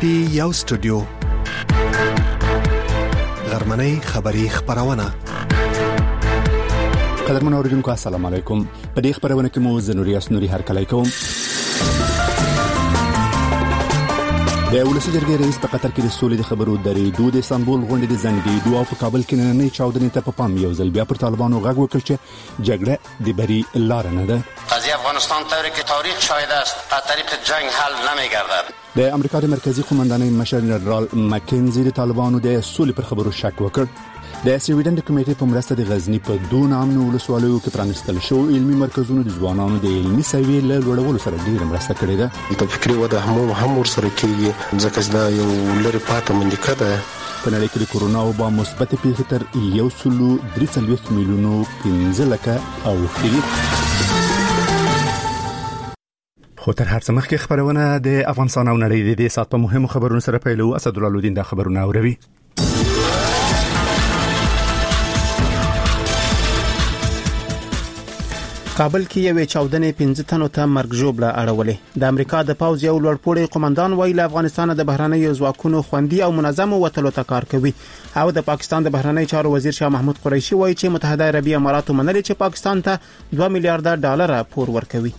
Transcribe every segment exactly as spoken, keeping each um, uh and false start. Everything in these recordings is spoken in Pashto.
پی یو سټوډیو غرمنۍ خبری خبرونه. قدرمن اوریدونکو السلام علیکم. په دې خبرونه کې مو زنوري اسنوري هرکلی کوم. د ولسی جرګې رئیس په قطر کې د سولې د خبرو درې دوه د استانبول غونډې د زنګ دی دوه په کابل کې نننۍ چاودنې ته په پام یو ځل بیا پر طالبانو غږ وکړ چې جګړه د بری لار نه ده. قضیه افغانستان طوری که تاریخ شاهد است از طریق جنگ حل نمی‌گردد. د امریکا د مرکزی قومندانۍ مشر جنرال مکنزي د طالبانو د سولې پر خبرو شک وکړ. د سویډن د کمیټې په مرسته د غزنی په دوه نامنو ولسوالیو کې پرانستل شو علمي مرکزونو د ځوانانو د علمي سوي له لوړولو سره ډیر مرسته کړې ده. د فکري وده هم هم ورسره کېږي ځکه دا یو لري پاتې منډه ده. په نړۍ کې د کورونا وبا مثبت پیښې تر یو سلو درې څلوېښت میلیونو پنځه لکه اوښتې. خو تر هر څه مخکې خبرونه د افغانستان او نړۍ د دې سات په مهمو خبرونو سره پیلو. اسد الله الدین دا خبرونه اوروي. کابل کې یو چاودنې پنځه تنو ته مرګ ژوبله اړولې. د امریکا د پوز یو لوړپوړی قومندان ویل افغانستان د بهرنیو ځواکونو خوندي او منظم وټلو ته کار کوي. او د پاکستان د بهرنی چارو وزیر شاه محمود قریشي وایي چې متحده عربی اماراتو منلي چې پاکستان ته دوه میلیارډ ډالر پور ورکوي.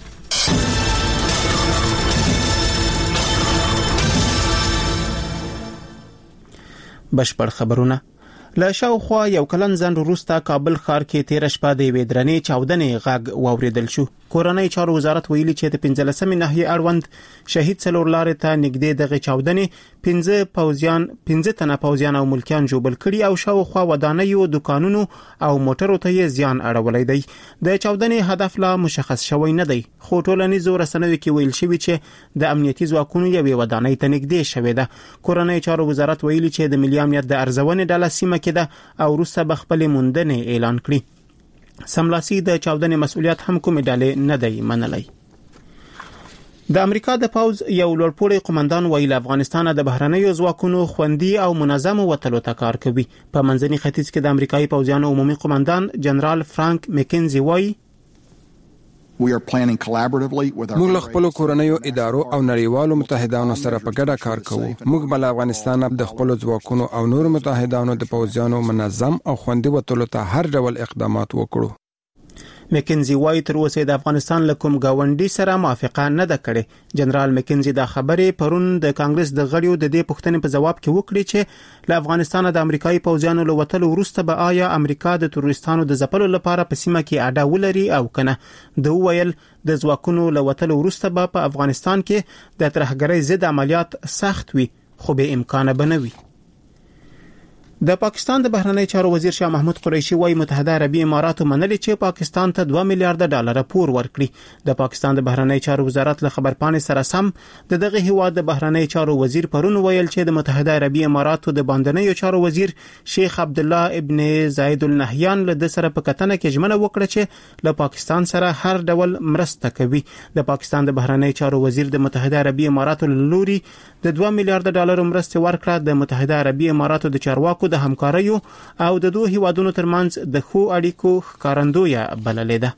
بشپړ خبرونه. له شاوخوا یو کلن ځنډ وروسته کابل ښار کې تیر شپه د یوې درنې چاودنې غږ واوریدل شو. کورنۍ چارو وزارت ویلي چې د پنځلسمې ناحیې اړوند شهید څلور لارې ته نږدې دغه چاودنې پنځه پوځیان پنځه تنه پوځیان او ملکیان جوړ کړي او شاوخوا ودانیو دکانونو او موټرو ته یې زیان اړولې دی. د چاودنې هدف لا مشخص شوی نه دی خو ټولنیزو رسنیو کې ویل شوی چې د امنیتي ځواکونو یوې ودانۍ ته نږدې شوې ده. کورنۍ چارو وزارت ویلي چې د ملي امنیت د ارزونې ډله سیمه کې ده او وروسته به خپل موندنې اعلان کړي. سملاسي د چاودنې مسؤلیت هم کومې ډلې نه دی منلی. د امریکا د پوز یو لوړپوړی قومندان ویل افغانستان د بهرنیو ځواکونو خوندي او منظم وټلو ته کار کوي. په منځني ختیځ کې د امریکایي پوځیانو عمومي قومندان جنرال فرانک مکنزي وایي موږ له خپل کورنیو ادارو او نړیوالو متحدانو سره په ګډه کار کوو. موږ بل افغانستان د خپل ځواکونو او نور متحدانو د پوځیانو منظم او خوندي وټلو ته هر ډول اقدامات وکړو. مکنزي وایي تر اوسه د افغانستان له کوم گاونډي سره موافقه نه ده کړې. جنرال مکنزي دا خبرې پرون د کانګرس د غړیو د دې پوښتنې په جواب کې وکړي چې له افغانستان د امریکایي پوځیانو له وټلو وروسته به آیا امریکا د تروریستانو د ځپلو لپاره په سیمه کې اډه ولري او کنه. د ویل د ځواکونو له وټلو وروسته به په افغانستان کې د ترهګرۍ ضد عملیات سخت وي خو به امکان بنوي. د پاکستان د بهرنی چارو وزیر شاه محمود قریشي وايي متحده عربی اماراتو منلي چې پاکستان ته دوه میلیارډ ډالر پور ورکړي. د پاکستان د بهرنی چارو وزارت له خبرپاڼې سره سم د دغه هیواد د بهرنی چارو وزیر پرون ویل چې د متحده عربی اماراتو د باندنیو چارو وزیر شیخ عبد الله ابن زاید النهیان له د سره په کتنه کې ژمنه وکړه چې له پاکستان سره هر ډول مرسته کوي. د پاکستان د بهرنی چارو وزیر د متحده عربی اماراتو لوري د دوه میلیارډ ډالر مرسته ورکړه. د متحده عربی اماراتو د چارواکو د همکاریو او د دوه هیوادونو ترمنځ د خو اړیکو ښکارندوی بللې ده.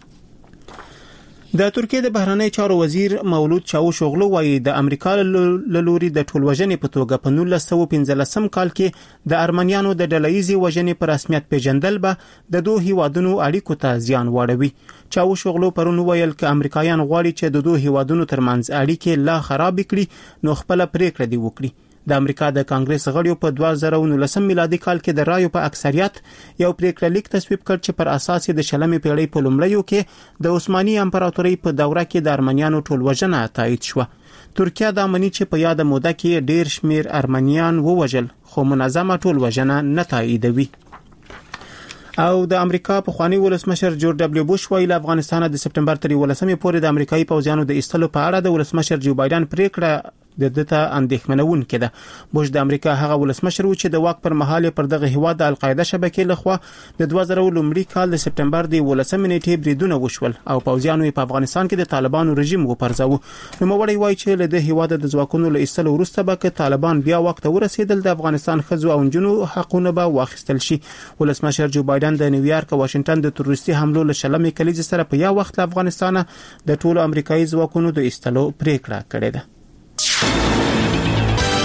د ترکیه د بهرنی چارو وزیر مولود چاوشوغلو وایي د امریکا له لوري د ټولوژنې په توګه په نولس سوه پنځلسم کال کې د ارمنیانو د ډلهیزې وژنې په رسمیت پیژندل به د دوه هیوادونو اړیکو ته زیان واړوي. چاوشوغلو پرون ویل چې امریکایان غواړي چې د دوه هیوادونو ترمنځ اړیکې لا خراب کړي نو خپل پریکړه دی وکړي. د امریکا د کانګرس غړیو په دوه زره او نولسم میلادي کال کې د رایو په اکثریت یو پریکړه لیک تصویب کړ چې پر اساس د شلمې پیړۍ په لومړیو کې د عثماني امپراتورۍ په دوره کې د ارمنیانو ټولوژنه تایید شوه. ترکیه د امنی چې په یاد موده کې ډیر شمیر ارمنیان ووژل خو منظمه ټولوژنه نه تاییدوي. او د امریکا په خواني ولسمشر جورج دبليو بوش ویل افغانستان د سپټمبر تر ولسمې پورې د امریکایي پوځیانو د ایستلو په اړه د ولسمشر جو بایدن پریکړه د دته اندېښمنون کده. بوش د امریکا هغه ولسمشر و چې د واک پر مهال پر دغه هیواد د القاعده شبکې لخوا د دوه زره لومړي کال د سپټمبر د ولسمې نیټې بریدونه وشول او پوځیانو په افغانستان کې د طالبانو رژیم وپرځاو. نو موړی وایي چې له د هیواد د ځواکونو له ایستلو وروسته به طالبان بیا وخت ورسېدل د افغانستان خزو او جنو حقونه به واخیستل شي. ولسمشر جو بایدن د نیویارک او واشنگټن د تروریستي حملو له شلمې کلیز سره په یا وخت افغانستان د ټولو امریکایي ځواکونو د ایستلو پریکړه کړې ده.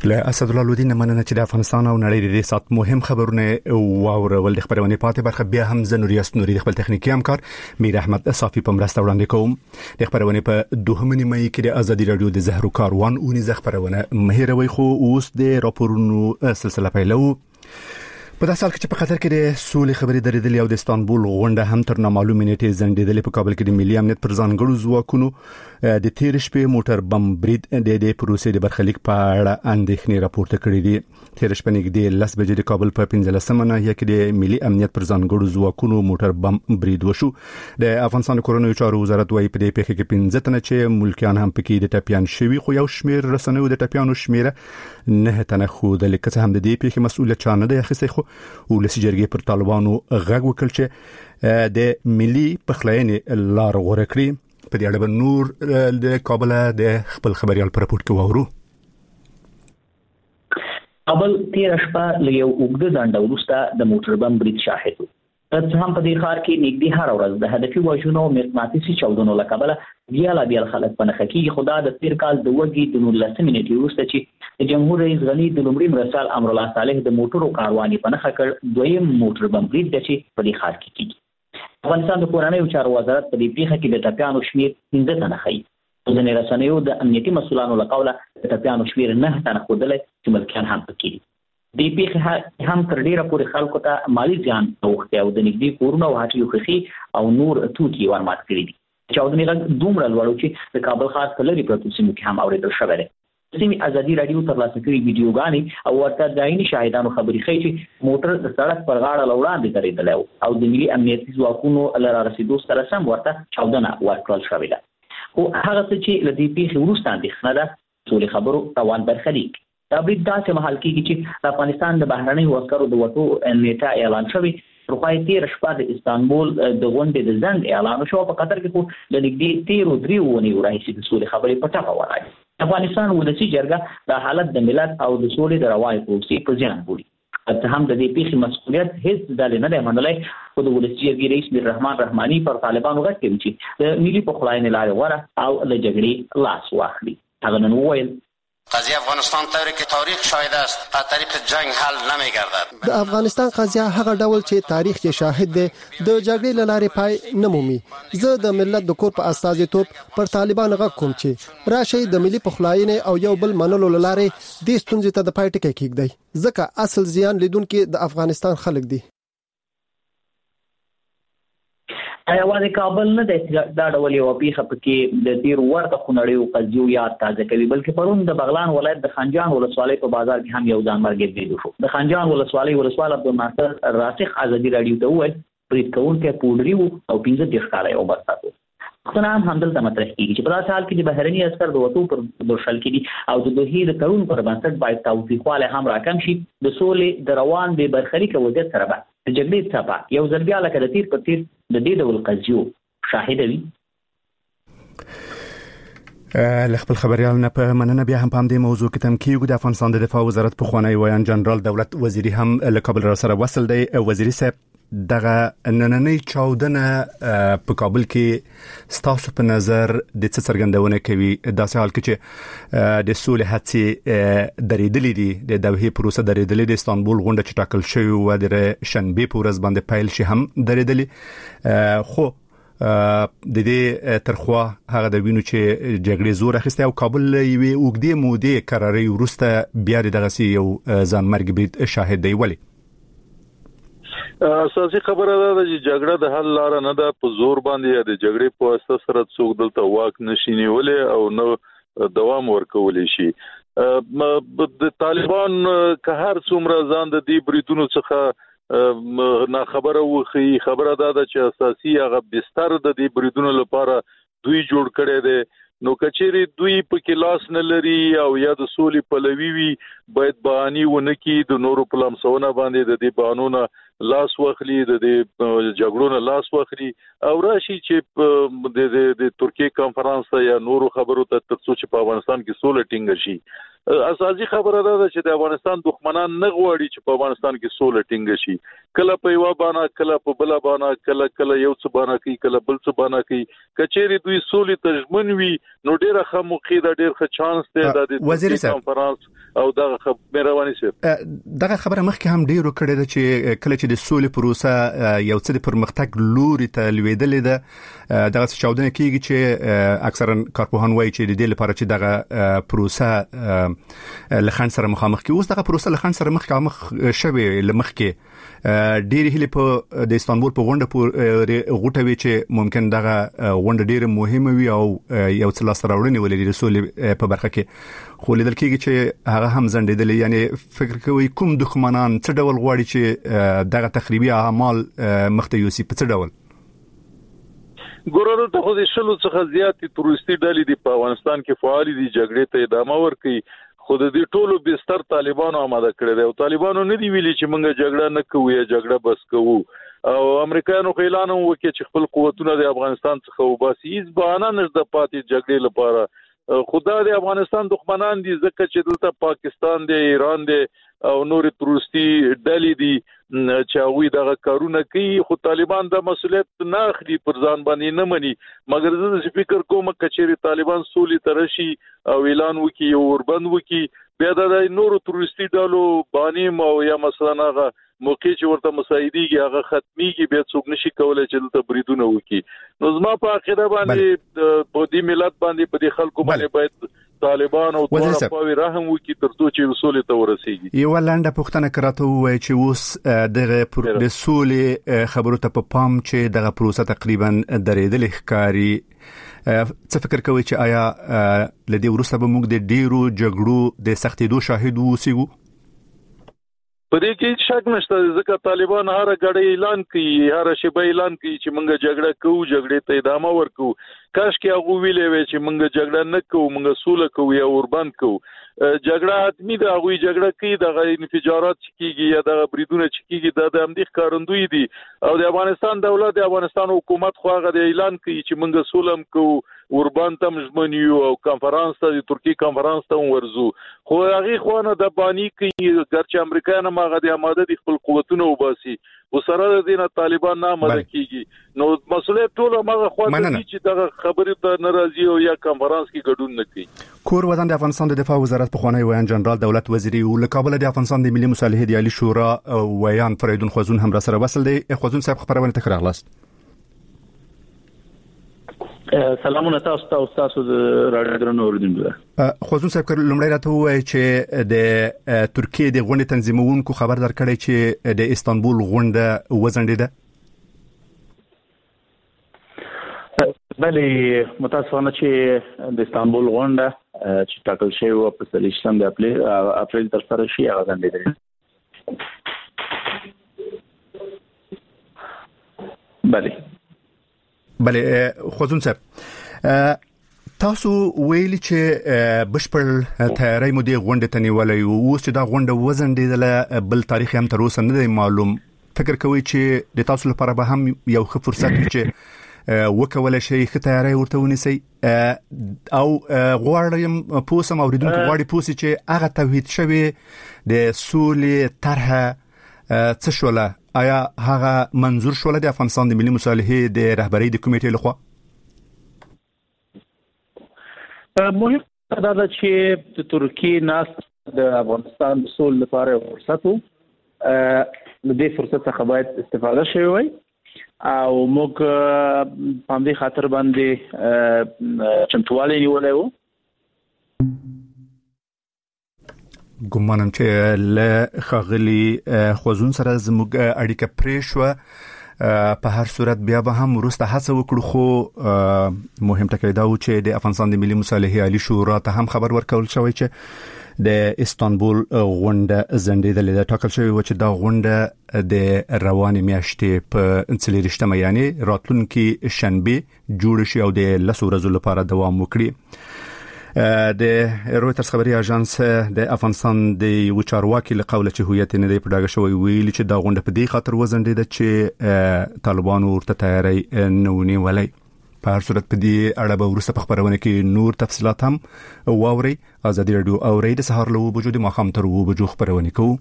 له اسد الله لودین مننه چې د افغانستان او نړۍ د سات مهم خبرونه واورول د خبرونه پاتې برخه بیا هم زنوریاس نوري د خپل تخنیکی همکار میر احمد صافی په مرسته وړاندې کوم د خبرونه په دوهمه نیمه کې د ازادي رادیو د زهرو کاروان اونې ز خبرونه مهیروي خو اوس د راپورونو سلسله پیلو په داسې حال کې چې په قطر کې د سولې خبرې درېدلې او د استانبول غونډه هم تر نامعلومې نیټې ځنډېدلې په کابل کې د ملي امنیت پر ځانګړو ځواکونو د تیر شپې موټر بم برید د دې پروسې د برخلیک په اړه اندېښنې راپورته کړې دي تیر شپه نږدې لس بجې د کابل په پنځلسمه ناحیه کې د ملي امنیت پر ځانګړو ځواکونو موټر بم برید وشو د افغانستان کورنیو چارو وزارت وايي په دې پیښه کې پنځه تنه چې ملکیان هم پکې د ټپيان شوي خو یو شمیر رسنیو د ټپيانو شمیره نه تنه خو د لیکه هم د دې پیښې مسؤلیت چانه دی اخیسته خو ولسی جرګې پر طالبانو غږ وکړ چې د ملي پخلاینې لار غوړه کړی په دې اړه نور د کابل د خپل خبريال پر راپور کې وورو کابل تیر شپه له یو اوږده ځنډ وروسته د موټر بم برید شاهد و تر هم په دې ښار کې نږدې هر ورځ د هدفي وژنو او مقناطیسي چاودنو له کبله بیا لا بیا خلک په نخ کې خدا د تیر کال د وګي د نولسمې نیټې وروسته چې د جمهور رئیس غنی د لومړي مرسال امر الله صالح د موټرو کارواني په نخ کړ دویم موټر بم برید د چې په دې ښار کې کیږي افغانستان د کورنیو چارو وزارت په دې پیښه کې د ټپيانو شمیر پنځه تنه ښیي د رسنیو د امنیتي مسؤلانو له قوله د ټپيانو شمیر نه تنه ښودلی چې ملکیان هم پکې دي د پیښې هم تر ډیره پورې خلکو ته مالی زیان اوښتی او د نږدې کورونه او هټیو ښیښې او نور توکي ورمات کړي دي چاودنې غږ دومره لوړ و چې د کابل ښار په لرې پرتو سیمو کې هم اورېدل شوی دی سیمې ازادي رادیو ترلاسه کړي ویډیوګانې او ورته د عیني شاهدانو خبرې ښیي چې موټر د سړک پر غاړه له وړاندې درېدلی او د ملي امنیتي ځواکونو له رارسېدو سره سم ورته چاودنه ورکړل شوې ده خو هغه څه چې له دې پیښې وروسته اندېښنه ده سولې خبرو روان برخلیک دا برید داسې مهال کېږي چې د افغانستان د بهرنیو عسکرو د وټو نیټه اعلان شوی روخای تیر شپه د استانبول د غونډې د ځنډ اعلان شو په قطر کې خو د نږدې تیرو دریو ونیو راهیسې د سولې خبرې په ټپه ولاړې افغانستان ولسی جرګه د حالت د ملت او د سولې د روانې پروسې په ځان بولي ته هم د دې پیښې مسؤلیت هیڅ ډول نه دی منلای خو د ولسی جرګې رئیس میر رحمان رحماني پر طالبانو غږ کوي چې د ملي پخلاینې لارې غوره او له جګړې لاس واخلي هغه نن وویل قضیه افغانستان طوری که تاریخ شاهد است از طریق جنگ حل نمی گردد د افغانستان قضیه هغه ډول چې تاریخ یې شاهد دی د جګړې له لارې پای نه مومي زه د ملت د کور په استازیتوب پر طالبان غږ کوم چې راشي د ملي پخلاینې او یو بل منلو له لارې د ستونزې ته د پای ټکی کېږدي ځکه اصل زیان لیدونکو د افغانستان خلک دي ایوازې کابل نه دی دا ډول یو پیښه پکې د تیر ورته خنړیو قضیو یاد تازه کوي بلکې پرون د بغلان ولایت د خنجان ولسوالۍ په بازار کې هم یو ځان مرګ برید وشو د خنجان ولسوالۍ ولسوال عبدالناصر راسخ ازادي رادیو ته وویل برید کوونکی پوډري وو او پنځه دېرش کاله یې عمر ساتو خو هم همدلته مطرح کېږي چې په داسې حال کې د بهرني عسکر د وټو پر درشل کېدي او د دوحې د تړون پر بنسټ باید توفیقوالی هم راکم شي د سولې د روان بې برخلیکه وضعیت سره به د جګړې څپه یو ځل بیا لکه د تیر په تیر د دې ډول قضیو شاهده وي ل خپل خبريال نه په مننه بیا هم په دې موضوع کې تم کېږي د افغانستان د دفاع وزارت په خوانی ویان جنرال دولت وزیری هم له کابل را سره وصل دی وزیری صاحب دغه نننۍ چاودنه په کابل کې ستاسو په نظر د څه څرګندونه کوي داسې حال کې چې د سولې هڅې درېدلې دي د دوحې پروسه درېدلې د استانبول غونډه چې ټاکل شوې و د شنبه په ورځ باندې پیل شي هم درېدلې خو د دې ترخوا هغه د وینو چې جګړې زور اخیسته او کابل یوې اوږدې مودې قرارې ورسته بیا دغه یو ځان مرګ برید شاهد دی ولی اساسي خبره ده چې جګړه د حل لار نه ده په زور باندې یا د جګړې په واسطه سره څوک دلته واک نشي نیولې او نو دوام ورکولې شي د طالبان که هر څومره ځان د دې بریدونو څخه نه خبره وخی خبره ده چې اساسي هغه بستر د دې بریدونو لپاره دوی جوړ کړي دي نو کچېری دوی په کلاس نه لري او یا د سولې پلوي وي باید بهاني ونه کی د نورو پلمسونه باندې د دې بانونه لاس واخلي د دې جګړو لاس واخلي او راشي چې د د ترکیه کانفرنس یا نورو خبرو ته ترڅو چې په افغانستان کې سولې ټینګ شي اساسي خبره ده چې د افغانستان دښمنان نه غواړي چې په افغانستان کې سوله ټینګ شي. کله په یو باندې کله په بل باندې کله کله یو څه باندې کوي کله بل څه باندې کوي. کچېری دوی سولې تجمن وي نو ډیره ښه موقع ده, ډیر ښه چانس دی د وزیر کانفرنس او دغه خبره سي. دغه خبره مخکې هم ډیرو کړې ده چې کله چې د سولې پروسه یو څه د پرمختګ لوري ته لویدلې ده, دغه څه چاودنه کیږي چې اکثرا کارپوهان وایي چې د دې لپاره چې دغه پروسه لخن سره مخامخ کی. اوس دغه پروسه لخن سره مخامخ شوي لمخکې ډېر هلي په د استانبول په غونډه په غوټوي چې ممکن دغه غونډه ډېر مهمه وي او یو څه لاس راوړنې ولري د سولې په برخه کې, خو لیدل کېږي چې هغه هم ځنډېدلې. یعنی فکر کوي کوم دښمنان څه ډول غواړي چې دغه تخریبي اعمال مخته یوسي په څه ډول؟ ګورو ته خو د شلو څخه زیاتې تروریستي ډلې د په افغانستان کې فعال دي, جګړې ته ادامه ورکوي. خو د دې ټولو بستر طالبانو آماده کړی دی او طالبانو نه دی ویلي چې موږ جګړه نه کوو یا جګړه بس کوو. او امریکایانو اعلان وکړ چې خپل قوتونه د افغانستان څخه وباسي. هیڅ بهانه نشته پاتې جګړې لپاره. خدا د افغانستان دښمنان دي ځکه چې دلته پاکستان دی, ایران دی او نور تروریستي ډلې دي چې هغوی دغه کارونه کوي. خو طالبان د مسؤلیت نه اخلي, پر ځان باندې نه مني. مګر زه فکر کوم کچېری طالبان سولې ته راشي او اعلان وکړي او وربند وکړي, بیا د نورو تروریستي ډلو باندې او یا مثلا هغه موقع چې ورته مساعدېږي هغه ختميږي, بیا څوک نشي کولای چې دلته بریدونه وکړي. نو زما په عقیده باندې په دې ملت باندې په دې خلکو باندې باید طالبان او دواړه پاوی رحم وکړي ترڅو چې سولې ته ورسیږي. یو لنډه پوښتنه کراته وای چې اوس دغه د سولې خبرو ته په پام چې دغه پروسه تقریبا درېدل ښکاری, څه فکر کوي چې آیا لدې وروسته به موږ د ډیرو جګړو د سختېدو شاهد اوسو؟ په دې کې شک نشته ځکه طالبان هر غړی اعلان کوي, هر شی به اعلان کوي چې موږ جګړه کوو, جګړې ته ادامه ورکو. کاش کې هغه ویلې وي چې موږ جګړه نه کوو, موږ سوله کوو یا وربند کوو. جګړه حتمی ده, هغه جګړه کوي, دغه انفجارات چې کیږي یا دغه بریدونه چې کیږي دا د همدې ښکارندوی دي. او د افغانستان دولت د افغانستان حکومت خو هغه د اعلان کوي چې موږ سوله کوو, وربند تم ژمنیو او کانفرنس ته د ترکی کانفرنس ته ورزو. خو هغه خو نه د بانی کوي ګرچې امریکایان هغه د آماده دي خپل قوتونه وباسي او سره د دینه طالبان نه آماده کیږي. نو مسؤلیت ټول هغه خو چې دغه خبرې ته ناراضي او یا کانفرنس کې ګډون نه کوي. کور وزن د افغانستان د دفاع وزارت په خوانی ویان جنرال دولت وزیری او لکابل د افغانستان د ملي مصالحې د عالی شورا ویان فریدون خوازون هم را سره وصل دی. خوازون صاحب خبرونه تکرار لاست. سلامونه تاسو ته او تاسو د رادیو درنو اوریدونکو. خوازون صاحب لومړی راته وایي چې د ترکیه د غونډې تنظیمونکو خبر درکړی چې د استانبول غونډه وزنډیده. بله متاسفانه چې د استانبول غونډه چې ټاکل شوی و په څلوېښتم د اپریل تر سره شي هغه ځنډېدلې. بله بله خوازون صاحب تاسو ویلي چې بشپړ تیاری مو د غونډې ته نیولې او اوس چې دا غونډه وزنډېدله بل تاریخ هم تر اوسه نه دی معلوم. فکر کوي چې د تاسو لپاره به هم یو ښه فرصت وي چې وکولای شي ښه تیاری ورته ونیسي او غواړم پوسم اوریدونکو غواړي پوسي چې هغه توحید شوی د سولې طرحه څه شوله, آیا هغه منظور شوله د افغانستان د ملي مصالحې د رهبری د کمیټې لخوا؟ مهم دا ده چې د ترکیه ناس د افغانستان د سولې لپاره فرصت وو, د دې فرصت څخه باید استفاده شوی وي او موږ په دې خاطر باندې چمتووالی نیولای وو. ګومانم چې له خاغلی خوازون سره زموږ اړیکه پرې شوه. په هر صورت بیا به هم وروسته هڅه وکړو, خو مهم ټکی دا و چې د افغانستان د ملي مصالحې عالی شورا ته هم خبر ورکول شوی چې د استانبول غونډه زنډېدلې ده. ټاکل شوی و چې دا غونډه د روانې میاشتې په څلېرویشتمه یعنی راتلونکي شنبه جوړ شي او د لسو ورځو لپاره دوام وکړي. د رويټرز خبري اژانس د افغانستان د یو چارواکي له قوله چې هویت نه دی پډاګه شوی ویل چې دا غونډه په دې خاطر وزنډېده چې طالبان ورته تیاری نه ونیولای. په هر صورت په دې اړه به ورسته په خبرونه کې نور تفصيلات هم واوري. ازادي رادیو اوري د سهار له وجود ماخام تر و بجو خبرونه کوو.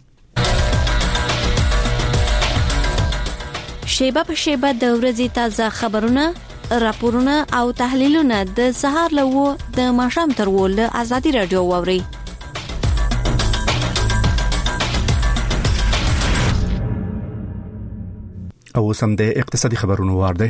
شیبه په شیبه د ورځې تازه خبرونه، راپورونه او تحلیلونه د سهار له د ماښام تر و له ازادي رادیو واوري. او سم د اقتصادي خبرونو وارده.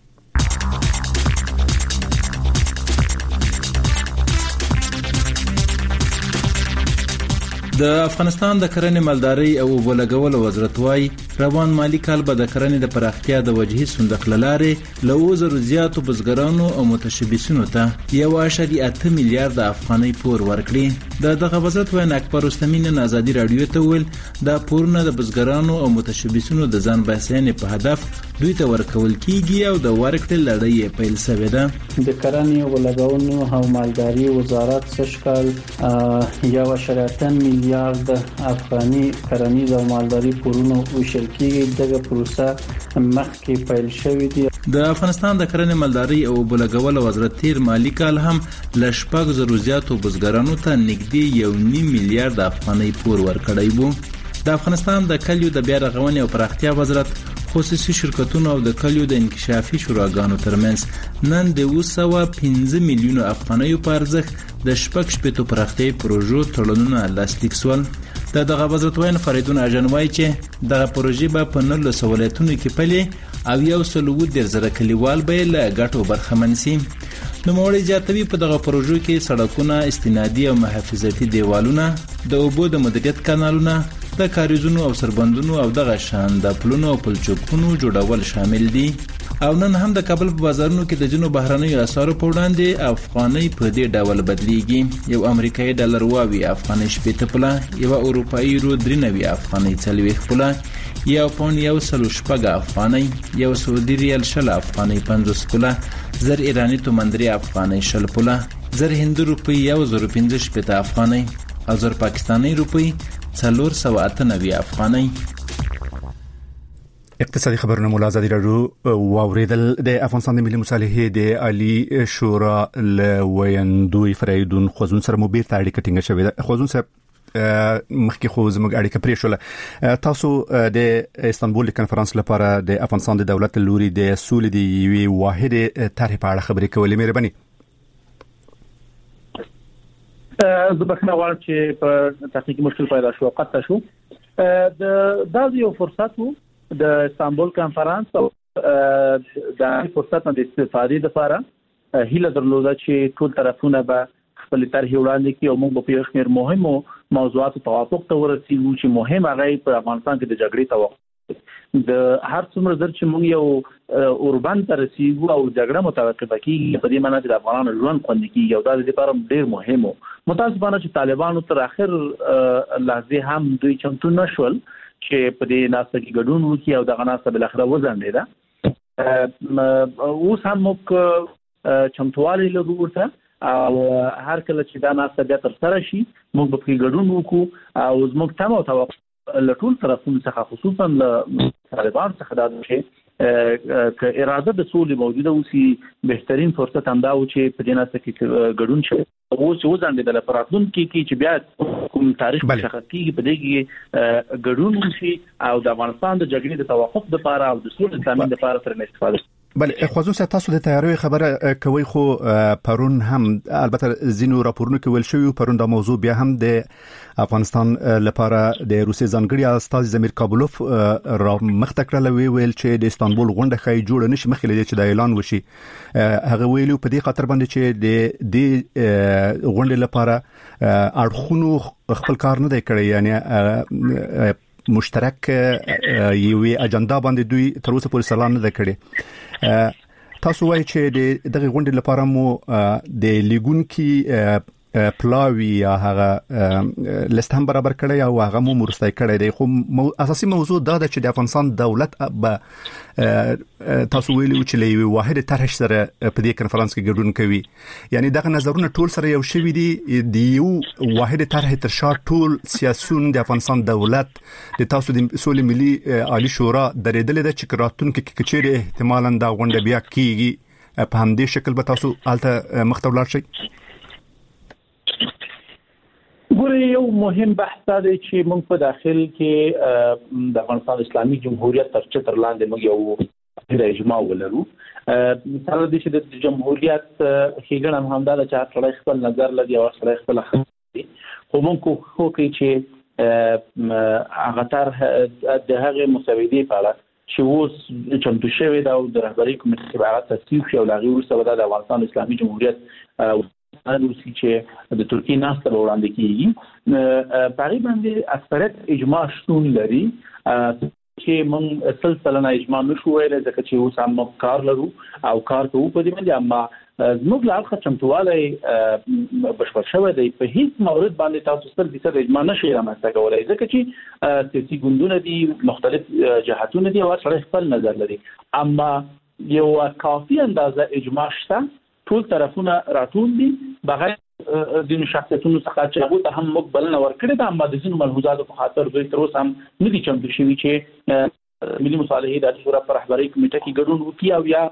د افغانستان د کرنې مالداري او ولګول وزارت وايي روان مالی کال به د کرنې د پراختیا د وجهي صندوق لاره له وزارت زیاتو بزګرانو او متشبثینو ته یو اشاریه اته میلیارډ افغانۍ پور ورکړي. د دغه وزارت وین اکبر رستمین نه ازادي رادیو ته ویل د پورونه د بزګرانو او متشبثینو د ځان بسیانې په هدف دوی ته ورکول کیږي او د ورکړې لړۍ پیل شوې ده. د کرنې ولګول او مالداري وزارت سشکل یو اشاریه اته میلیارډ افغاني کرنیز او مالداري پورونه وشل کیږي. دغه پروسه مخکې پیل شوې دي. د افغانستان د کرنې مالداري او بلګول وزارت تیر مالی کال هم لشپږ زرو زیاتو بزګرانو ته نږدې یو نیم میلیارډ افغانۍ پور ورکړی وو. د افغانستان د کلیو د بیا رغونې او پراختیا وزارت خصوصي شرکتونو او د کلیو د انکشافي شوراګانو ترمنځ نن د اوه سوه پنځه میلیونو افغانیو په ارزښت د شپږ شپېتو پراختیايي پروژو تړونونه لاسلیک شول. د دغه وزارت وین فریدون اجن وایي چې دغه پروژې به په نولس ولایتونو کې پلي او یو سل اووه دېرش زره کلیوال به له ګټو برخمن شي. نوموړی زیاتوي په دغه پروژو کې سړکونه، استنادي او محافظتي دیوالونه، د اوبو د مدیریت کانالونه، د کاریزونو او سربندونو او دغه شان د پلونو او پلچوکونو جوړول شامل دي. او نن هم د کابل په بازارونو کې د جنوب بهرنیو اسعارو په وړاندې افغانۍ په دې ډول بدلیږي. یو امریکایي ډالر واوي افغانۍ شپېته پوله، یو اروپایي یورو درې نوي افغانۍ څلوېښت پوله، یو پاونډ یو سل شپږ افغانۍ، یو سعودي ریال شل افغانۍ پنځوس پوله، زر ایرانی تومان درې افغانۍ شل پوله، زر هندي روپۍ یو زر پنځه شپېته افغانۍ او زر پاکستاني روپۍ څلور سوه اته نوي افغانۍ. اقتصادي خبرونه مولا ازادي رادیو واوریدل. د افغانستان د ملي مصالحې د عالی شورا لویندوی فریدون خوځون سره مو بیرته اړیکه ټینګه شوې ده. خوځون صاحب مخکې خو زموږ اړیکه پرې شوله. تاسو د استانبول کانفرنس لپاره د افغانستان د دولت لوري د سولې د یوې واحده طرح په اړه خبرې کولې. مهرباني. زه بخښنه غواړم چې په تخنیکی مشکل پیدا شو، قطع شو. د دا یو فرصت وو د استانبول کانفرنس او د فرصت نه د استفادې لپاره هیله درلوده چې ټول طرفونه به خپل طرح وړاندې کړي او موږ په یو شمېر مهمو موضوعاتو توافق ته ورسېږو چې مهم هغه په افغانستان کې د جګړې توافق د هر څومره زر چې موږ یو اوربان ته رسیدو او جګړه متوقفه کیږي په دې معنی چې د افغانانو ژوند خوندي کیږي او دا د لپاره ډیر مهمه. متاسفانه چې طالبانو تر اخر لحظه هم دوی چمتو نشول چې په دې ناسته کې ګډون وکړي او دغه ناسته بل اخره وزنده ده. اوس هم موږ چمتووالی لرو ورته او هر کله چې دا ناسته بیا تر سره شي موږ به پکې ګډون وکړو او زموږ تمه او توقع له ټول طرفونو څخه خصوصا له طالبانو څخه دا چې که اراده د سولې موجوده اوسي بهترین فرصت هم دا و چې په دې ناسته کې ګډون شي او چې وزنده د راتلونکي کې چې بیا کوم تاریخ مشخص کیږي په دې کې ګډون وشي او د افغانستان د جګړې د توقف لپاره او د سولې تامین لپاره تر استفاده. بله خوځو سه تاسو د تیاری خبره کوي خو پرون هم البته زینو راپورونو کې ویل شوی پرون دا موضوع بیا هم د افغانستان لپاره د روسي ځانګړي استاد زمیر کابلوف را مختکړه وی ویل چې د استانبول غونډه خای جوړ نشي مخکې لدی چې د اعلان وشي. هغه ویلو په دې خاطر باندې چې د د غونډې لپاره اړخونو خپل کار نه دی کړی، یعنی مشترک یوې اجنډا باندې دوی تر اوسه پورې سلام نه کړي. تاسو وایي چې دغه غونډې لپاره مو د لیګونکي پلاوی یا هغه لست هم برابر کړی او هغه مو مرستای کړی دی. خو مو اساسي موضوع دا ده چې د افغانستان دولت به تاسو ویلو چې لوي واحد طرح سره په دې کانفرنس کې ګډون کوي، یعنی دغه نظرونه ټول سره یو شوي دي. د یو واحد طرح تر شا ټول سیاسيون د افغانستان دولت د تاسو د سولې ملي عالی شورا درېدل د چکراتون کې کچېره احتمالاً دا غونډه بیا کیږي په همدې شکل به تاسو الته مخته ولاړ شئ؟ ګوره یو مهم بحث دی چې موږ په داخل کې د افغانستان اسلامي جمهوریت تر چتر لاندې موږ یو د اجماع ولرو. مثال د دې چې د جمهوریت ښېګڼه همدا ده چې هر خپل نظر لري او هر خپل خبري، خو موږ خو کې چې هغه تر د هغې مسودې په اړه چې اوس چمتو شوې ده او د رهبرۍ کمیټې په هغه تصویب شي او له هغې وروسته به د افغانستان اسلامي جمهوریت روسي چې د ترکیې ناسته به وړاندې کېږي، په هغې باندې اکثریت اجماع شتون لري چې موږ سل سلنه اجماع نشو ویلی ځکه چې اوس هم موږ کار لرو او کار کوو په دې باندې، اما زموږ له اړخه چمتووالی بشپړ شوی دی. په هیڅ مورد باندې تاسو سل فیصد اجماع نشئ رامنځته کولی ځکه چې سیاسي ګوندونه دي، مختلف جهتونه دي او هر سړی خپل نظر لري، اما یو کافي اندازه اجماع شته، ټول طرفونه راټول دي بغیر د ځینو شخصیتونو څخه چې هغوی ته هم موږ بلنه ورکړې ده، اما د ځینو ملحوظاتو په خاطر دوی تر اوسه هم نه دي چمتو شوي چې ملي مصالحې اداري شورا په رهبرۍ کمیټه کې ګډون وکړي او یا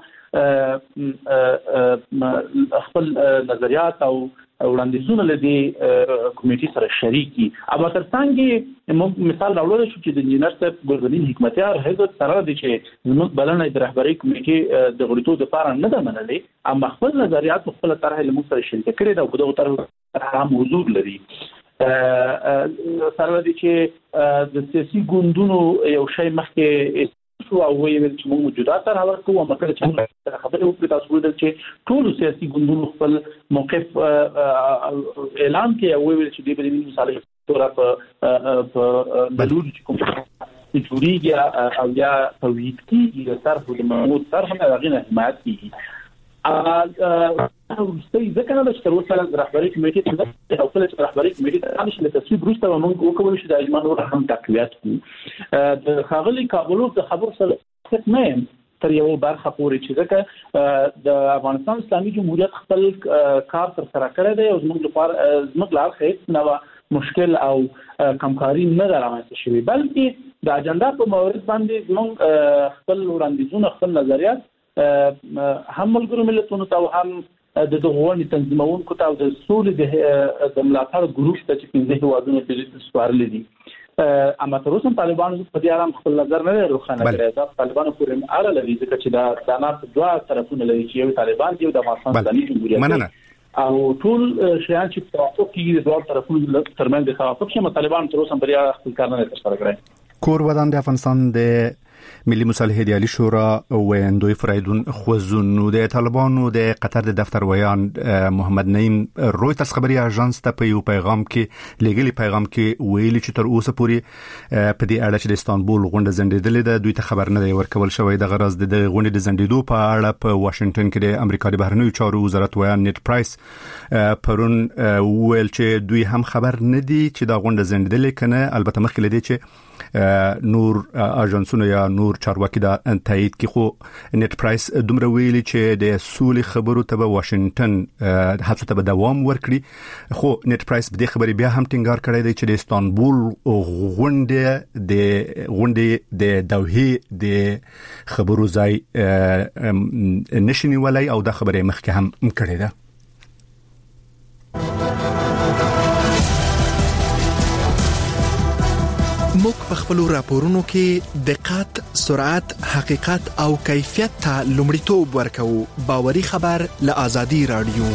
خپل نظریات او وړاندیزونه له دې کمیټې سره شریک کړي. اما تر څنګ موږ مثال راوړلی شو چې د انجینر صاحب ګلبدین حکمتیار حزب سره دی چې زموږ بلنه د رهبرۍ کمیټې د غړیتوب دپاره نه ده منلې، اما خپل نظریات په خپله طرحه له موږ سره شریکه کړې ده او په دغو طرحو هم حضور لري. سره دی چې د سیاسي ګوندونو یو شی مخکې شو او ویل چې موږ موجوده طرح ورکوو، اما کله چې موږ خبرې وکړې تاسو ولیدل چې ټولو سیاسي ګوندونو خپل موقف اعلان کړی او ویل چې دوی به د ملي مصالحو شورا په بلور چې کوم جوړېږي او یا توحید کېږي د طرحو د محمود طرح نه د هغې نه حمایت کېږي. وروستۍ ځکه نه ده چې تر اوسه د رهبرۍ کمیټې ته او کله چې رهبرۍ کمیټې ته رانشي له تصویب وروسته به موږ وکولی شو د اجماع نور هم تقویت کړو. د ښاغلي کابلوف د خبرو سره نه یم تر یوه برخه پورې چې ځکه د افغانستان اسلامي جمهوریت خپل کار ترسره کړی دی او زموږ لپاره زموږ له اړخه هېڅ نوه مشکل او کمکاري نه ده رامنځته شوې، بلکې د اجنډا په مورد باندې زموږ خپل وړاندیزونه خپل نظریات هم ملګرو ملتونو ته او هم د دغو غونډې تنظیمونکو ته او د سولې د ملاتړ ګروپ ته چې پنځه هېوادونه پرې سپارلي دي، اما تر اوسه طالبانو په دې اړه خپل نظر نه دی روښانه کړی. دا طالبانو پورې اړه لري ځکه چې دا د ناست دوه طرفونه لري چې یو طالبان دي او د افغانستان اسلامي جمهوریت او ټول شیان چې توافق کېږي د دوه طرفونو ترمنځ د توافق شي، طالبان تر اوسه په دې اړه خپل کار نه دی ترسره کړی. کور ودان د افغانستان د ملي مصالحې اداري شورا ویندوی فریدون خوزون د طالبانو د قطر د دفتر ویان محمد نعیم رویترز خبري اژانس ته په یو پیغام کې لګلی پیغام کې ویلي چې تر اوسه پورې په دې اړه چې د استانبول غونډه ځنډېدلې ده دوی ته خبر نه دی ورکول شوی. د غرض د غونډې د ځنډېدو په اړه په واشنگټن کې د امریکا د بهرنیو چارو وزارت ویان نیټ پرایس پرون ویل چې دوی هم خبر نه دي چې دا غونډه ځنډېدلې کنه، البته مخکې لدی چې نور اژانسونه یا نور چارواکي دا تایید کی، خو نیټ پرایس دومره ویلي چې د سولې خبرو ته به واشنگټن هڅو ته به دوام ورکړي، خو نیټ پرایس په دې خبرې بیا هم ټینګار کړی دی چې د استانبول غونډه د غونډې د دوحې د خبرو ځای نشي نیولی او دا خبرې مخکې هم کړې ده. موږ په خپل راپورونو کې دقت، سرعت، حقیقت او کیفیت ته لومړیتوب ورکوو. باوري خبر له آزادي رادیو.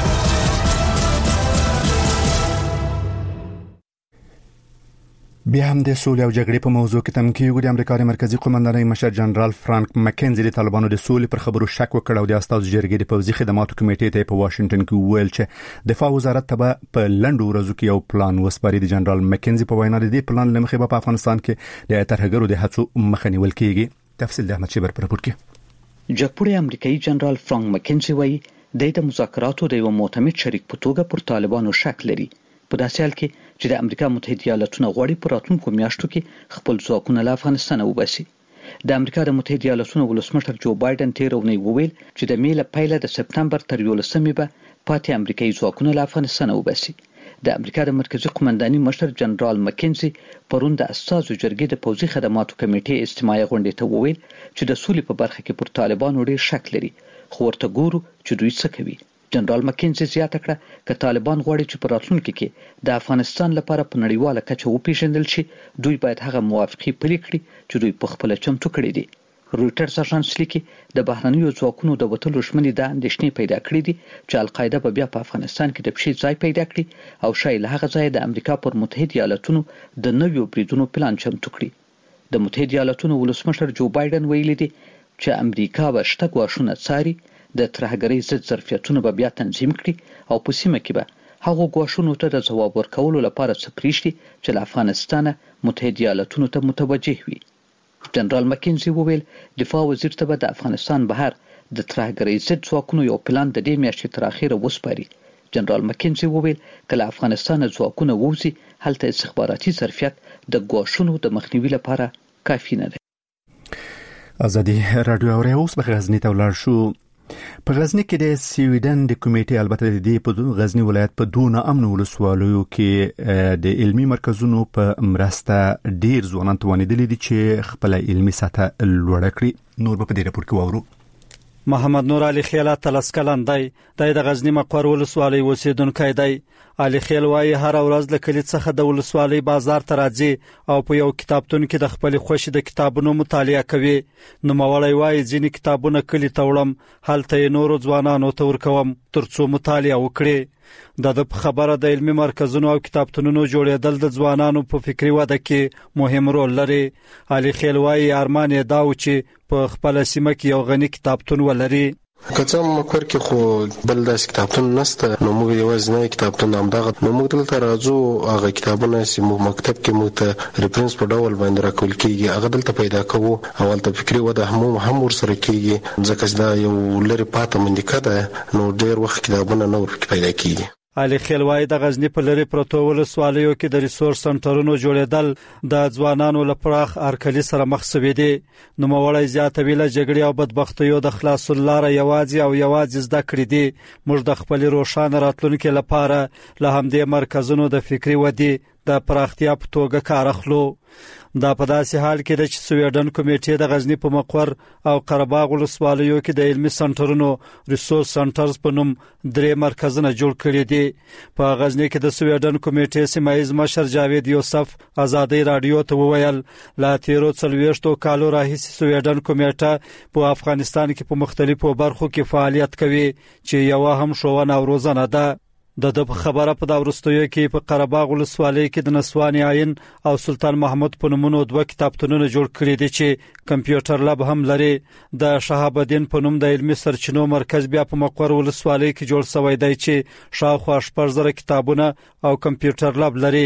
بیا هم د سولې او جګړې په موضوع کې تمکیږو. د امریکا د مرکزی قومندانۍ مشر جنرال فرانک مکنزي د طالبانو د سولې پر خبرو شک وکړ او د استاد جرګې د پوځي خدماتو کمیټې ته په واشنگټن کې ویل چې دفاع وزارت ته په لنډو ورځو کې یو پلان وسپاري. د جنرال مکنزي په وینا د دې پلان لمخې په افغانستان کې د ترهګرو د هڅو مخه نیول کیږي. تفصیل د احمد شیبر پر راپور کې. جګپوړی امریکایي جنرال فرانک مکنزي وایي د مذاکراتو د یو معتمد شریک په توګه پر طالبانو شک لري، په داسې حال کې چې د امریکا متحده ایالاتونو غواړي په راتلونکو میاشتو کې خپل ځواکونه له افغانستان وباسي. د امریکا د متحده ایالاتونو ولسمشر جو بایدن تیر اونۍ وویل چې د مې له پیله د سپتمبر تر یولسمې به پاتې امریکایي ځواکونه له افغانستان وباسي. د امریکا د مرکزی قومنداني مشر جنرال مکینزي پرون د اساسو جرګې د پوځي خدماتو کمیټې اجتماعي غونډې ته وویل چې د سولې په برخه کې پر طالبانو ډیر شک لري، خو ورته ګورو چې دوی څه کوي. جنرال مکینزي زیاته کړه چې طالبان غواړي چې په راتلونکي کې د افغانستان لپاره په نړیواله کچه وپیژندل شي، دوی باید هغه موافقې پلي کړي چې دوی په خپل چمتو کړي دي. رويټرز اژانس لیکي د بهرنیو ځواکونو د وټلو شمنې د اندېښنې پیدا کړې دي چې القاعده به بیا په افغانستان کې د پښې ځای پیدا کړي او شاید له هغه ځای د امریکا پر متحده ایالاتونو د نویو بریدونو پلان چمتو کړي. د متحده ایالاتونو ولسمشر جو بایدن ویلي دی چې امریکا به شته ګواښونه څاري، د ترهګرۍ ضد ظرفیتونه به بیا تنظیم کړي او په سیمه کې به هغو ګواښونو ته د ځواب ورکولو لپاره څه پرېږدي چې له افغانستانه متحده ایالاتونو ته متوجه وي. جنرال مکینزي وویل دفاع وزیر ته به د افغانستان بهر د ترهګرۍ ضد ځواکونو یو پلان د دې میاشتې تر اخره وسپاري. جنرال مکینزي وویل که له افغانستانه ځواکونه ووځي هلته استخباراتي ظرفیت د ګواښونو د مخنیوي لپاره کافي نه دی. ازادي رادیو اوري اوس په غزنی ته ولاړ شو. په غزنی کې د سویډن د کمیټې البته د دې په غزنی ولایت په دونه امن ولسوالیو کې د علمي مرکزونو په مرسته ډیر ځوانان توانیدلي دي چې خپل علمي سطح لوړه کړي. نور په دې راپور کې وورو. محمد نور علي خیالات تلسکلن دی د غزنی مقر ولسوالۍ اوسیدونکی دی. علي خیل وايي هر ورځ له کلی څخه د ولسوالۍ بازار ته راځي او په یو کتابتون کې د خپل خوښ د کتابونو مطالعه کوي. نو مولای وايي ځینې کتابونه کلی ته وړم هلته نورو ځوانانو ته ورکوم ترڅو مطالعه وکړي. د د خبره د علمي مرکزونو او کتابتونونو جوړېدل د ځوانانو په فکری وده کې مهم رول لري. علي خیل وايي ارمان یې دا و چې په خپل سیمه کې یو غني کتابتون ولري. کڅم مکر کې خو بل داس کتابتون نسته، نو موږ یوازې نه کتابتون همدغه نو موږ دلته راځو هغه کتابونه چې موږ مکتب کې موږ ته ریفرنس په ډول باندې راکول کیږي هغه دلته پیدا کوو. اول ته فکری وده هم هم ورسره کیږي ځکه دا یو لری پاته منډه ده نو ډیر وخت کتابونه نور پیدا کیږي. علي خیل وايي د غزنی په لری پروتو ولسوالیو کې د ریسورس سنټرونو جوړېدل د ځوانانو لپاره ارکلی سره مخ شوي دي. نو مولای زیاتوي له جګړې او بدبختیو د خلاص لاره یوازې او یوازې زده کړې دي. موږ د خپل روښانه راتلونکي لپاره له همدې مرکزونو د فکری ودی د پراختیا په توګه کار اخلو. دا په داسې حال کې چې سویډن کمیټې د غزنی په مقر او قرهباغ ولسوالیو کې د علمي سنټرونو ریسورس سنټرز په نوم درې مرکزونه جوړ کړي دي. په غزنی کې د سویډن کمیټې سیمایز مشر جاوید یوسف ازادي رادیو ته وویل لا تیرو څلويشتو کالو راهیسې سویډن کمیټه په افغانستان کې په مختلفو برخو کې فعالیت کوي چې یو هم شوونه او روزنه ده. د د خبره په دا ورستیو کې په قرهباغ ولسوالۍ کې د نسواني عین او سلطان محمود په نومونو دوه کتابتونونه جوړ کړي دي چې کمپیوټر لاب هم لري. د شهاب الدین په نوم د علمي سرچینو مرکز بیا په مقر ولسوالۍ کې جوړ شوی دی چې شاوخوا شپږ زره کتابونه او کمپیوټر لاب لري.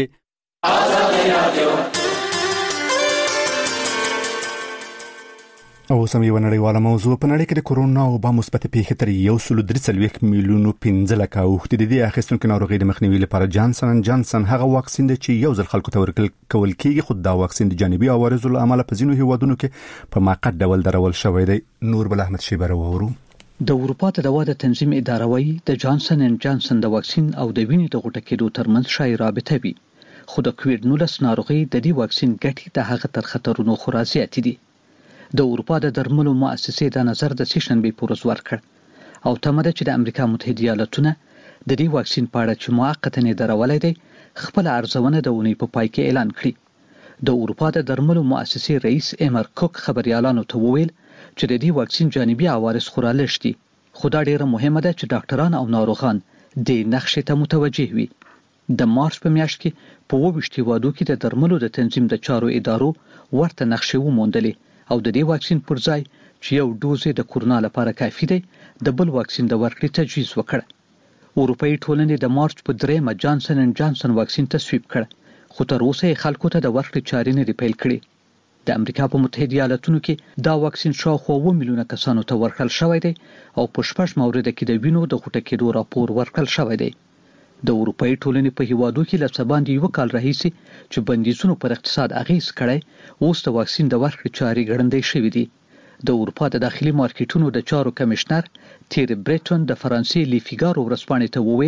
او سم یو نړیواله موضوع په نړۍ کې د کورونا او با مثبت پیښې تر یو سل درې څلوېښت میلیونو پنځه لکه اوښتې دي. د اخیستونکو ناروغۍ د مخنیوي لپاره جانسن ان جانسن هغه واکسین دی چې یو ځل خلکو ته ورکول کول کېږي، خو دا واکسین د جانبي عوارضو له امله په ځینو هیوادونو کې په موقت ډول درول شوی دی. نور بل احمد شیبر وورو. د اروپا د دوا د تنظیم اداره وايي د جانسن ان جانسن د واکسین او د وینې د غوټه کېدو ترمنځ شای رابطه وي، خو د کووډ نولس ناروغۍ د دې واکسین ګټې د هغه تر خطرونو خورا زیات دي. د اروپا د درملو مؤسسې د نظر د سیشنبه پورز ورکړ او تمه ده چې د امریکا متحده ایالاتونه د دې واکسین په اړه چې موقتا نه درولای دی خپل ارزونه د اونۍ په پای کې اعلان کړي. د اروپا د درملو مؤسسې رئیس ایمر کوک خبريالانو ته وویل چې د دې واکسین جانبي عوارض خورا لږ دي، خو دا ډیره مهمه ده چې ډاکټران او ناروغان د نقشې ته متوجه وي. د مارچ په میاشت کې په وویشت هیوادو کې د درملو د تنظیم د چارو ادارو ورته نقشې وموندلې او د دې واکسین پر ځای چې یو دوز د کورونا لپاره کافي دی د بل واکسین د ورکړې تجویز وکړ. اروپאי ټولنې د مارچ په دریمه جانسن ان جانسن واکسین تصویب کړ، خو تر اوسه خلکو ته د ورکړې چارې نه دی پیل کړي. د امریکا په متحده ایالاتونو کې دا واکسین شاوخوا اووه میلیونه کسانو ته ورکړل شوی دی او په شپږ مورده کې د وینو د غوټه کېدو راپور ورکړل شوی دی. د اروپאי ټولنې په هیوادو کې لږ باندې یو کال راهیسي چې بندیزونو پر اقتصاد اغیز کړي اوس د واکسین د ورکړې چارې ګړندۍ شوې دي. د اروپا د داخلي مارکیټونو د چارو کمشنر تیر بریټون د فرانسې لی فیګارو ورځپاڼې ته وویل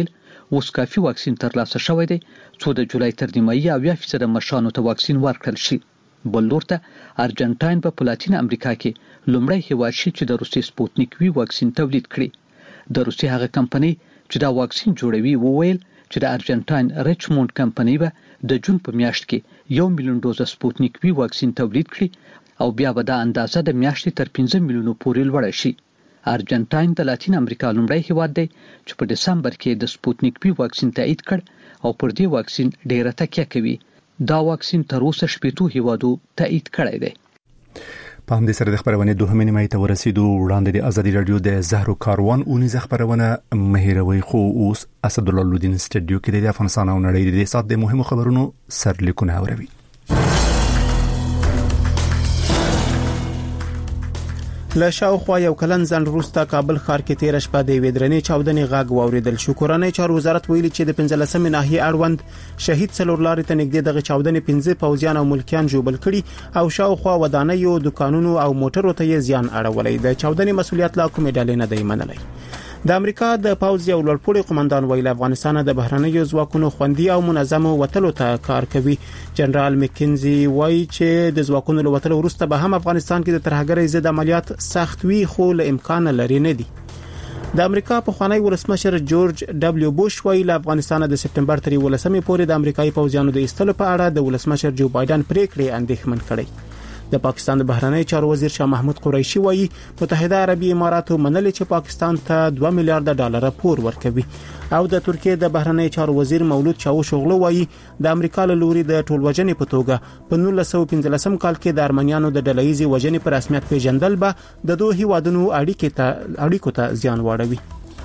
اوس کافي واکسین ترلاسه شوی دی څو د جولای تر نیمایي اویا فیصد مشرانو ته واکسین ورکړل شي. بل لور ته ارجنټاین په پلاتین امریکا کې لومړی هیواد شي چې د روسي سپوتنیک وی واکسین تولید کړي. د روسي هغه کمپنۍ چې دا واکسین جوړوي وویل چې د ارجنټاین ریچموند کمپنۍ به د جون په میاشت کې یو میلیون ډوز سپوتنیک وی واکسین تولید کړي او بیا به دا اندازه د میاشتې تر پنځه میلیونو پورې لوړه شي. ارجنټاین د لاتین امریکا لومړی هیواد دی چې په دسمبر کې د سپوتنیک وی واکسین تایید کړ او پر دې واکسین ډیره تکیه کوي. دا واکسین تر اوسه شپږ هیوادو تایید کړی دی. په همدې سره د خبرونې دوهمه نیمه ته ورسېدو. وړاندې د ازادي رادیو د زهرو کاروان اونیزه خبرونه مهیروي خو اوس اسد الله لودین سټډیو کې د افغانستان او نړۍ د سات د مهمو خبرونو سرلیکونه اوري. له شاوخوا یو کلن ځنډ وروسته کابل ښار کې تیر شپه د ویدرنې چاودنې غاګ واوریدل شو. کورنۍ چارو وزارت ویلي چې د پنځلسمې ناحیې اړوند شهید څلورلارې ته نږدې دغه چاودنې پنځه پوځیان او ملکیان جوړل کړي او شاوخوا ودانیو دکانونو او موټرو ته یې زیان اړولې. د چاودنې مسولیت لا کومې ډلې نه دی منلای. د امریکا د پوځ یو لوړپوړي قومندان ویل افغانستان د بهرنیو ځواکونو خوندي او منظم وتلو ته کار کوي. جنرال مکنزي وایي چې د ځواکونو له وتلو وروسته به هم افغانستان کې د ترهګرۍ ضد عملیات سخت وي خو له امکان لري نه دي. د امریکا په خوانی ولسمشر جورج ډبلیو بوش ویل له افغانستان د سپټمبر تر ولسمې پورې د امریکایي پوځیانو د ایستلو په اړه د ولسمشر جو بایدن پریکړې اندېښمن کړي. د پاکستان د بهرنی چارو وزیر شاه محمود قریشي وایي متحده عربی اماراتو منلي چې پاکستان ته دوه میلیارډ ډالر پور ورکوي او د ترکیه د بهرنی چارو وزیر مولود چاوشوغلو وایي د امریکا له لوري د ټولوجنې په توګه په نولس سوه پنځلسم کال کې د ارمنیانو د ډلهیزې وجنې پر رسمیت پیژندل به د دوه هیوادونو اړیکې ته اړیکو ته زیان واړوي.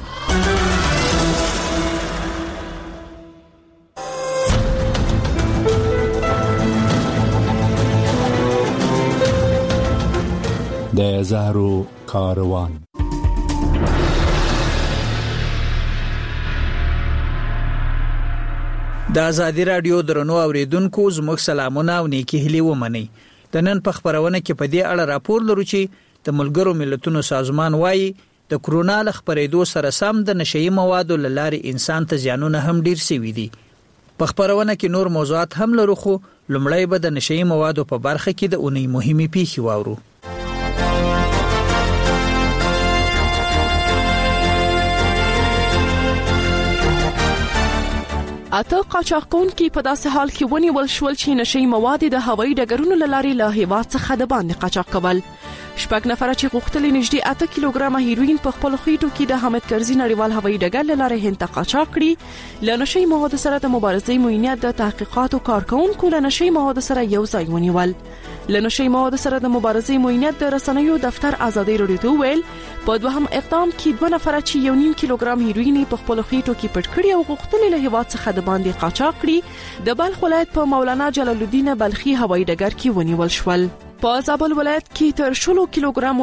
د زهرو کاروان. د ازادي رادیو درنو اوریدونکو زموږ سلامونه او نیکی هیلې ومنئ. د نن په خبرونه کې په دې اړه راپور لرو چې د ملګرو ملتونو سازمان وایي د کرونا له خپرېدو سره سم د نشئی موادو له لارې انسان ته زیانونه هم ډیر شوي دي. په خبرونه کې نور موضوعات هم لرو خو لومړی به د نشئی موادو په برخه کې د اونۍ مهمه پیښې واورو. اته قاچاقونکي په داسې حال کې ونیول شول چې نشئی مواد د هوایي ډګرونو له لارې له هیواد څخه د باندې قاچاق کول. شپږ نفر چې غوښتل نږدې اته کیلوګرامه هیروین په خپل خېټو کې د حامد کرزي نړیوال هوایي ډګر له لارې هند ته قاچاق کړي. له نشئی مواد سره د مبارزې موینیت د تحقیقاتو کارکونکو له نشئی مواد سره یو ځای ونیول. له نشئی مواد سره د مبارزې موینیت د رسنیو دفتر ازادي رادیو ته ویل په دوهم اقدام کې دوه نفر چې یو نیم کیلوګرام هیروین په خپل خېټو کې پټ کړي او غوښتل له هیواد څخه د باندې قاچاق کړي د بلخ ولایت په مولانا جلال الدین بلخي هوایي ډګر کې ونیول شول. په زابل ولایت کې تر شلو کیلوګرام